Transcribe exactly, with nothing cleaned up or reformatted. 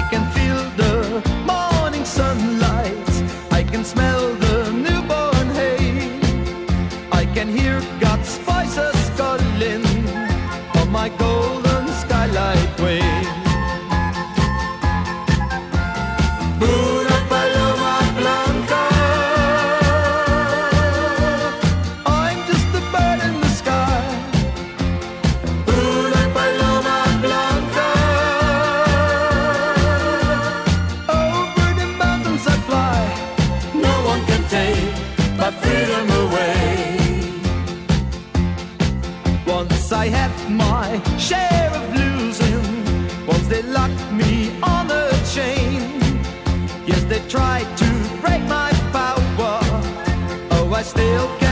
can feel the morning sunlight, I can smell the newborn hay, I can hear God's voices calling on my golden skylight way. Una paloma blanca, I'm just a bird in the sky. Una paloma blanca, over the mountains I fly. No one can take my freedom away. Once I had my share of losing, once they locked me on a chain. Yes, they tried to break my power, oh, I still can't